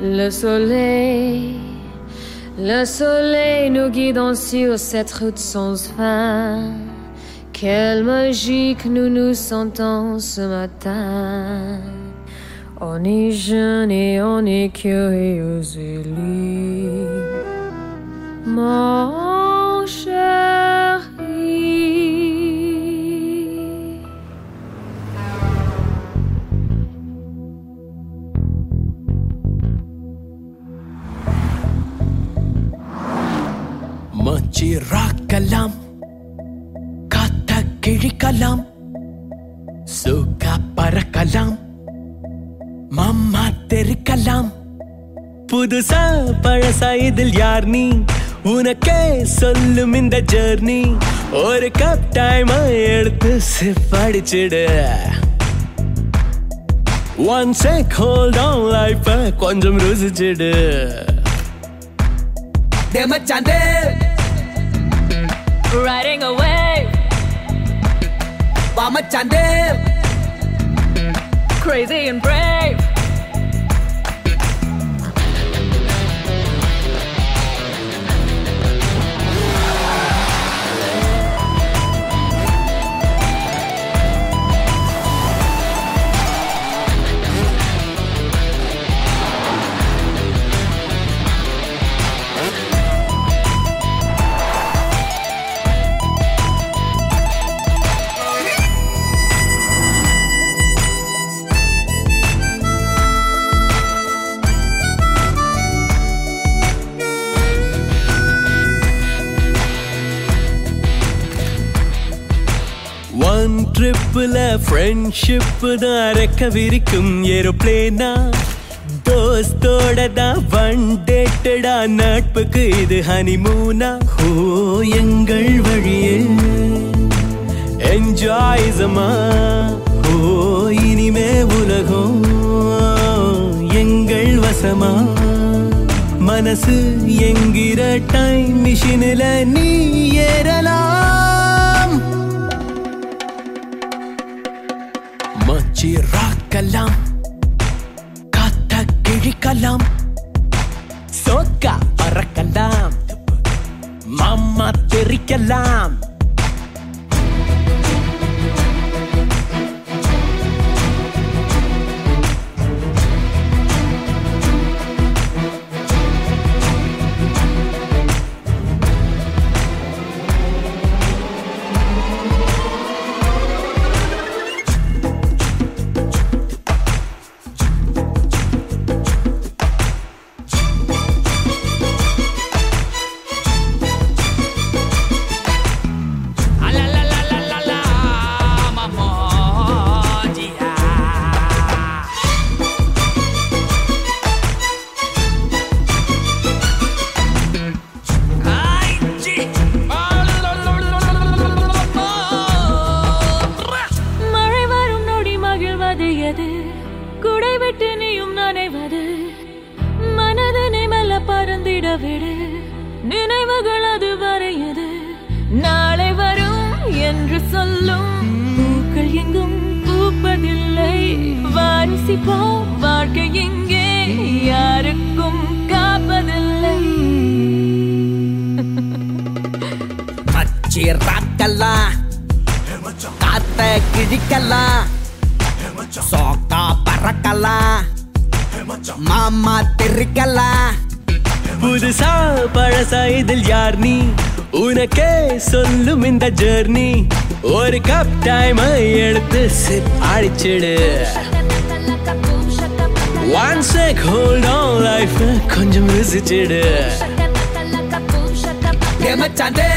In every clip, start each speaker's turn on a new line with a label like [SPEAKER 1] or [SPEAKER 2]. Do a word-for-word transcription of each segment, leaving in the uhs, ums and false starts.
[SPEAKER 1] Le soleil, le soleil nous guide sur cette route sans fin. Quelle magie que nous nous sentons ce matin. On est jeune et on est curieux et libre, mon chéri.
[SPEAKER 2] மச்சி ராக்கலாம் காத்த கிழிக்கலாம் சுகா பறக்கலாம் மாமா தெரிக்கலாம் புதுசா பழசா இதில் யார் நீ உனக்கே சொல்லும் இந்த ஜர்னி ஒரு கப் டைம் எடுத்து சிப்படிச்சிடு one sec hold on life கொஞ்சம் ருசிச்சிடு
[SPEAKER 3] மச்சாந்தே
[SPEAKER 1] Riding away
[SPEAKER 3] வா மச்சாந்தே
[SPEAKER 1] crazy and brave.
[SPEAKER 2] ஒன் ட்ரிப்ல ஃப்ரெண்ட்ஷிப் தான் ரெக்க விரிக்கும் ஏரோப்ளேனா தோஸ்தோட தான் ஒன் டேட்டடா நட்புக்கு இது ஹனிமூனா ஓ எங்கள் வழியில் என்ஜாய்ஸமா ஓ இனிமே உலகம் எங்கள் வசமா மனசு என்கிற டைம் மிஷினில் நீ ஏறலாம் மச்சி ராக்கலாம் காத்த கிழிக்கலாம் சோக்கா பறக்கலாம் மாமா தெரிக்கலாம்
[SPEAKER 1] குடை விட்டு நீயும் நனைவது மனதனை மெல்ல பறந்திட விடு நினைவுகள் அது வரையது நாளை வரும் என்று சொல்லும் பூக்கள் எங்கும் பூப்பதில்லை வாரிசிப்போம் வாழ்க்கை எங்கே யாருக்கும் காப்பதில்லை
[SPEAKER 3] மச்சி ராக்கலாம் காத்த கிழிக்கலாம் சோக்கா பறக்கலாம் மாமா தெரிக்கலாம்
[SPEAKER 2] புதுசா பழசா இதில் யார் நீ உனக்கே சொல்லும் இந்த ஜர்னி ஒரு கப் டைம் எடுத்து சிப் அடிச்சிடு one sec hold on life கொஞ்சம் ருசிச்சிடு
[SPEAKER 3] மச்சாந்தே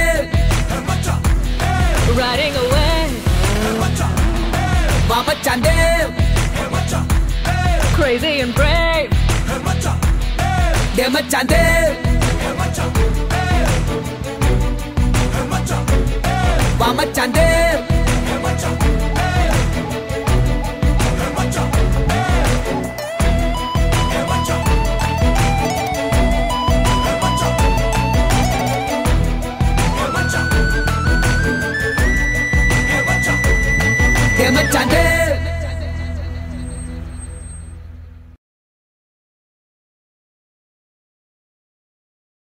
[SPEAKER 1] Riding away
[SPEAKER 3] வா மச்சாந்தே
[SPEAKER 1] crazy and brave.
[SPEAKER 3] மச்சாந்தே வா மச்சாந்தே மச்சாந்தே